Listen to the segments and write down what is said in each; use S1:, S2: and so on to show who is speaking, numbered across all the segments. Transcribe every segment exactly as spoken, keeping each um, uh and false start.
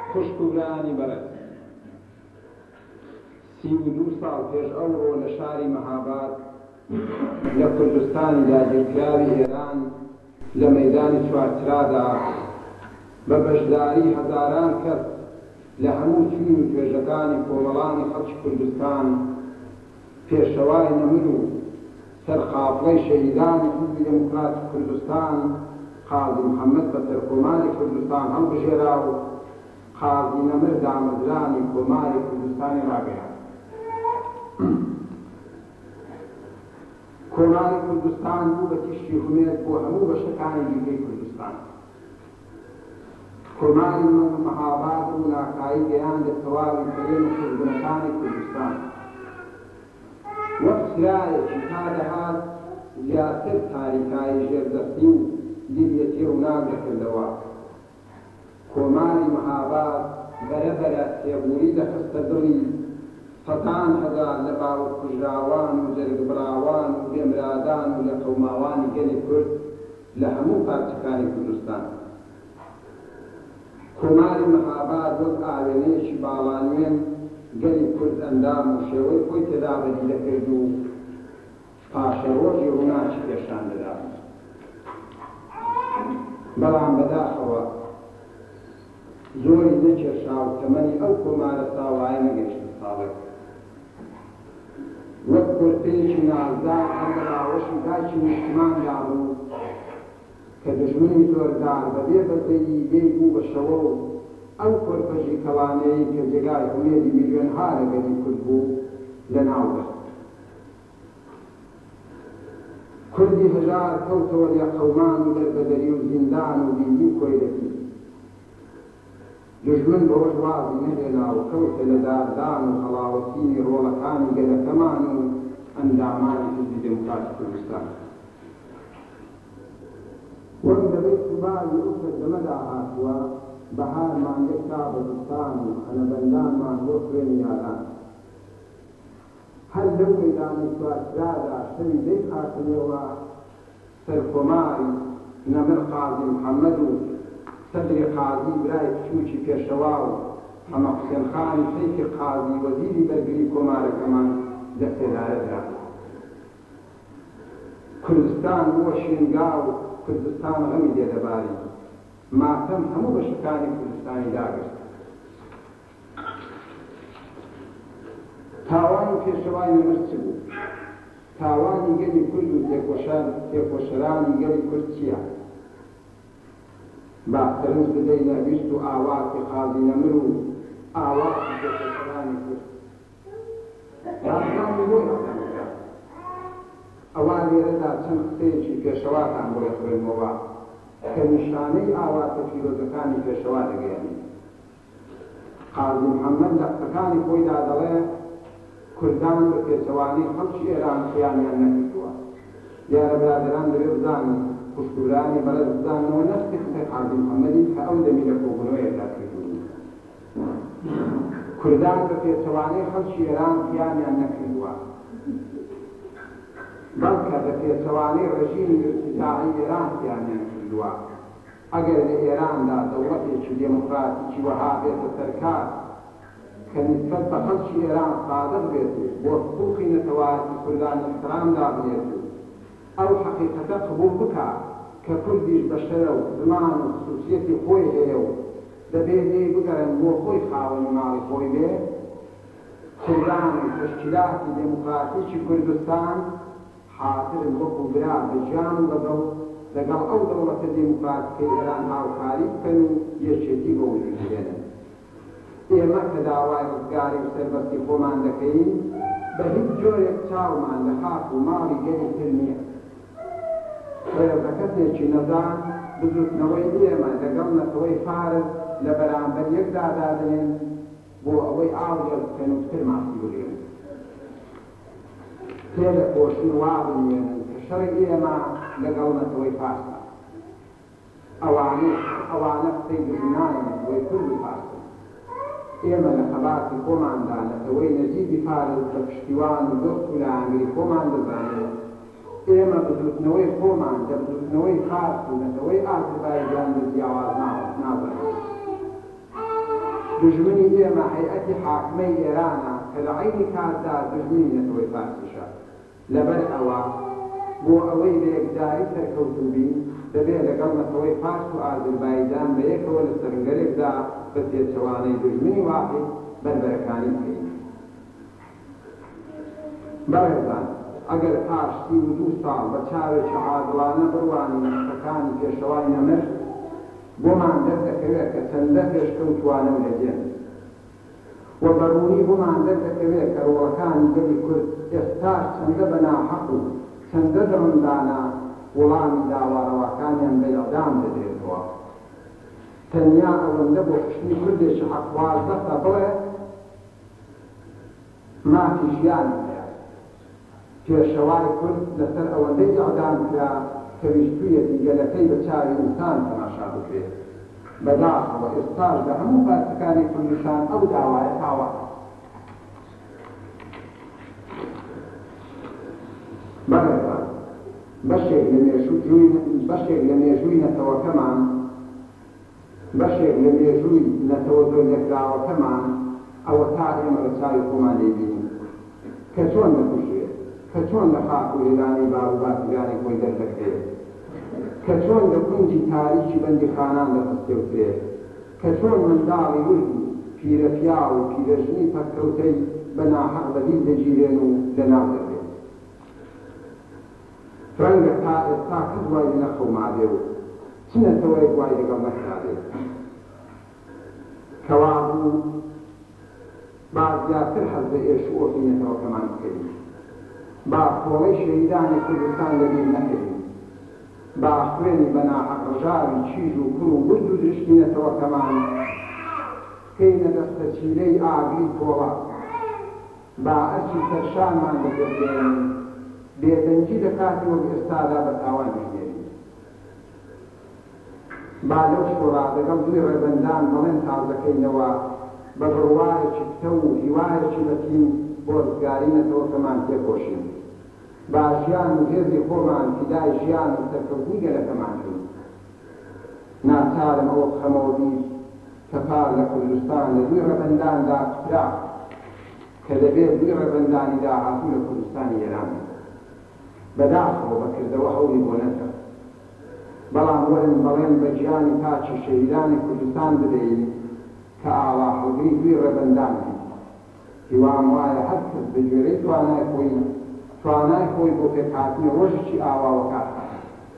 S1: خوشکوگرانی بەرز سی و دوو ساڵ پێش ئەوڕۆ لە شاری مەهاباد لە کوردستانی داگیرکراوی ئێران لە مەیدانی چوارچرادا بە بەشداری هەزاران کەس لە هەموو چین و توێژەکانی کۆمەڵانی خەڵکی کوردستان پێشەوای نەمر و سەرخافڵەی شەهیدانی حیزبی دموکراتی کوردستان قازی محەممەد بە سەرکۆماری کوردستان هەڵبژێرا و قازی نەمر دامەزرانی کۆماری کوردستانی ڕاگەیاند. کۆماری کوردستان بوو بە تیشتی حومێت بۆ هەموو بەشەکانی دیکەی کوردستان. کۆماری مەهاباد و ناکایی گەیاند لە تەواوی سەرێن کوردبوونەکانی کوردستان. وەک سرایەکی تا دەهات زیاتر تاریکایی ژێردەستی و دیبیەتی ڕووناک دەکردەوە. کۆماری مەهاباد بەرەبەرە تێبووری دەخستە دڵی سەدان هەزار لە باوە کوژراوان و جەرگبراوان و بێمرادان و لە قەوماوانی گەلی کورد لە هەموو پارچەکانی کوردستان. کۆماری مەهاباد وەک ئاوێنەیەکی باڵانوێن گەلی کورد ئەندام و شێوەی خۆی تێدا بەدی دەکرد و پاشە ڕۆژی ڕووناکی پێشان دەدا. بەڵام بەداخەوە زۆری نەکێشا و تەمەنی ئەو کۆمارە ساوایە نەگەیشتە ساڵێک. وەک کورتێکی نازدار هەر لە ڕاوەشی دایکی نیشتماندا بوو کە دژمنی زۆردار بەبێ بەزەیی بێی بوو بە شەوە و ئەو کۆرپەژی کەوانەیە کە جێگای هوێدی میلیۆنها لەگەلی کورد بوو لەناو بەست. کوردی هەژار کەوتەوە لە قەومان و دەربەدەری و زیندان و بیندی و کۆیرەتی. دژمن بەوەش وازی نەهێنا و کەوتە لە داردان و هەڵاوەسینی ڕۆڵەکانی گەلەکەمان و ئەندامانی حیزبی دموکراتی کوردستان. وەک دەبێت سوباری ئەو سەردەمەدا هاتووە بەهارمان یەکتا بەزستان و خەنەبەندانمان بۆ خوێنی یاران. هەر لەو مەیدانی چوارچرادا شەوی دەی خاتنەوە سەرکۆماری نەمر قازی محەممەد و سەدری قازی برای کچوکی پێشەوا و حەمە حوسێن خانی سەیفی قازی وەزیری بەرگری کۆمارەکەمان دەستێدارەدرا. کوردستان بووە شوێنگا و کوردستان غەمی لێدەباری. ماتەم هەموو بەشەکانی کوردستانی داگرت. تاوانی پێشەوای نەمر چ بوو؟ تاوانی گەلی کورد و تێکۆشەرانی گەلی کورد چییە؟ با سەرنج بدەینە ویست و ئاواتی قازی نەمر و ئاواتی تێکۆشەرانی کورد. ڕاستانی بۆی ئەڵێمەکە. ئەوا لێرەدا چەند قسەیەکی پێشەواتان بۆ دەخوێنمەوە کە نیشانەی ئاواتە فیرۆزەکانی پێشەوا دەگەیەنێت. قازی محەممەد لە قسەکانی خۆیدا دەڵێ کوردان بە پێچەوانەی خەڵکی ئێران خۆیانیان نەکردووە. دیارە برادەران دەبێ بزانن خوشکوگرانی بەرەز بزانەوە نەستی قسەی قازی محەممەدی کە ئەو دەمی لە کۆبوونەوەیەدا کردوون. کوردان بە پێچەوانەی خەڵکی ئێران خۆیانیان نەکردووە، بەڵکە بە پێچەوانەی ڕژیمی ئیرتیجاعی ئێران خۆیانیان کردووە. ئەگەر لە ئێراندا دەوڵەتێکی دێموکراتیکی وەها بێتە سەرکار کە نیسبەت بە خەڵکی ئێران سادق بێت و بۆ حقوقی نەتەوایەتی کوردان احترام دابنێت و ئەو حەقیقەتە قبوڵ بکات کە کوردیش بەشەرە و زمان و خصوصیەتی خۆی هەیە و دەبێت لێی بگەڕێن بۆ خۆی خاوەنی ماڵی خۆی بێت. کوردان و تەشکیلاتی دێموکراتیکی کوردستان حاضرن وەکو برا بەجیان و بەدڵ لەگەڵ ئەو دەوڵەتە دێموکراتیکەی ئێران هاوکاری بکەن و یەکێتی بۆ وجود بهێنن. ئێمە کە داوای ڕزگاری و سەربەستی خۆمان دەکەین بە هیچ جۆرێک چاومان لە خاک و ماڵی گەلی تر نییە. بە کەسێکی نەزان بزوتنەوەی ئێمە لەگەڵ نەتەوەی فارس لە بەرامبەر یەکدا دادنێن بۆ ئەوەی ئاڵێڵ بکەن و پتر ماسی بگرن. پێ لە خۆشی وا بنوێنن کە شەڕی ئێمە لەگەڵ نەتەوەی فارسە. ئەوانە ئەوانە قسەی دژمنانن بۆی کورد و فارسن. ئێمە لە خەباتی خۆماندا نەتەوەی نەجیبی فارس بە پشتیوان و دۆست و لەهانگری خۆمان دەزانێت. ئێمە بزوتنەوەی خۆمان لە بزوتنەوەی فارس و نەتەوەی ئازەربایجان بە جیاواز نازانێت. دژمنی ئێمە هەیئەتی حاکمەی ئێرانە کە لە عەینی کاتدا دژمنی نەتەوەی فارسیشە. لەبەر ئەوە بۆ ئەوەی لە یەکداری سەرکەوتوو بین دەبێت لەگەڵ نەتەوەی فارس و ئازەربایجان بە یەکەوە لە سەرنگەرێکدا بە پێچەوانەی دژمنی واحد بربەرەکانی بکەین. بەڕێزان، ئەگەر پاش سی و دوو ساڵ بە چاوێکی عادڵانە بڕوانی نەخشەکانی پێشەوای نەمر بۆمان دەردەکەوێت کە چەندە پێشکەوتوانە و لەجێن و بەڕوونی بۆمان دەردەکەوێت کە ڕۆڵەکانی گەلی کورد ئێستاش چەندە بەناحەق و چەندە دڕندانە وەڵامی داواڕەوەکانیان بە ئەعدام دەدرێتەوە. تەنیا ئەوەندە بۆ کوشتنی کوردێکی حەقواز بەستە بڵێ مافی ژیان هەیە. پێشەوای کورد لەسەر ئەوەندەی ئەعدام کرا کە ویستوویەتی گەلەکەی بە چاوی ئینسان تەماشا بکرێت. بەداخەوە ئێستاش لە هەموو پارچەکانی کوردستان ئەو داوایە تاوا. بەڕێزان، بەشێک لە مێژووی نەتەوەکەمان بەشێک لە مێژووی نەتەوە زۆر لێکراوەکەمان ئەوە تا ئێمە لە چاوی خۆمان لێبینین کە چۆن دەکوژێت، کە چۆن لە خاک و هێلانی باو و باسیگانی خۆی دەردەکرێت، کە چۆن لە کونجی تاریکی بەندیخانان دەخستێوترێت، کە چۆن منداڵی ورد و پیرەپیا و پیرەژنی پەککەوتەی بە ناحەق بەدیل دەگیرێن و لەناو دەبێت. ڕەنگە تا ئێستا کەس وای لە نەخەومادێ و چ نەتەوەیەک وای لەگەڵ نەکرابێت کەوا بوو با زیاتر حەز لە ئێش و ئۆفی نەتەوەکەمان بکەین، با خۆڵەی شەهیدانی کوردستان لەبیر نەکەین، با خوێنی بە ناحەق ڕژاوی چیژ و کوڕ و گورد و درشتی نەتەوەکەمان بکەینە دەستە چیلەی ئاگری تۆڵە، با ئەرچی سەرشانمان بگردێن بێدەنجی لە کاتی وەک ئێستادا بە تاوان بژمێرین. با لەو شۆڕا لەگەڵ دوی ڕێبەندان بەڵێن تازەکەینەوە بە بڕوایەکی پتە و هیوایەکی بەتین بۆ ڕزگاری نەتەوەکەمان تێکۆشین. با ژیان و هێزی خۆمان فیدای ژیان و سەرکەوتنی گەلەکەمان بین. ناچارم ئەوە بخەمەوە بیر کە پار لە کوردستان لە دوی ڕێبەنداندا پترا کە دەبێت دوی ڕێبەندانی داهاتوو لە کوردستانی ئێران بەداخەوە بەکردەوە هەوڵی بۆ نەکرد. بەڵام وەرن بەڵێن بە گیانی پاچی شەهیدانی کوردستان بدەین کە ئاوا هەڵگری دوی ڕێبەندان بین. هیوام وایە هەر کەس بە گوێرەی توانای خۆی توانای خۆی بۆ پێکهاتنی ڕۆژێکی ئاواوە کار بکات.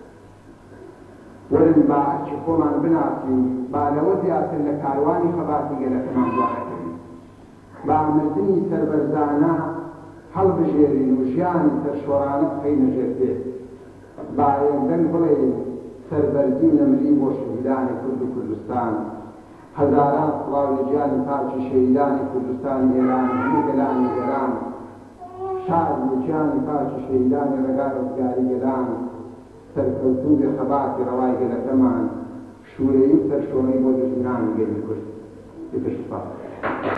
S1: وەرن با ئەرچی خۆمان بناسین، با لەوە زیاتر لە کاروانی خەباتی گەلەکەمان دوانەکەین، با مردنی سەربەرزانە هەڵبژێرین و ژیانی سەرشۆڕانە بخەینە ژێر پێ. با یەکدەنگ بڵێین سەربەرزی و نەمری بۆ شەهیدانی کورد و کوردستان. هەزاران سڵاو لە گیانی پاچی شەهیدانی کوردستانی ئێران و هەموو گەلانی ئێران، شاد لە گیانی پاچی شەهیدانی ڕێگا ڕزگاری گەلان، سەرکەوتوو بێ خەباتی ڕەوای گەلەکەمان، شوورەیی و سەرشۆڕەی بۆ دژمنانی گەلی کورد.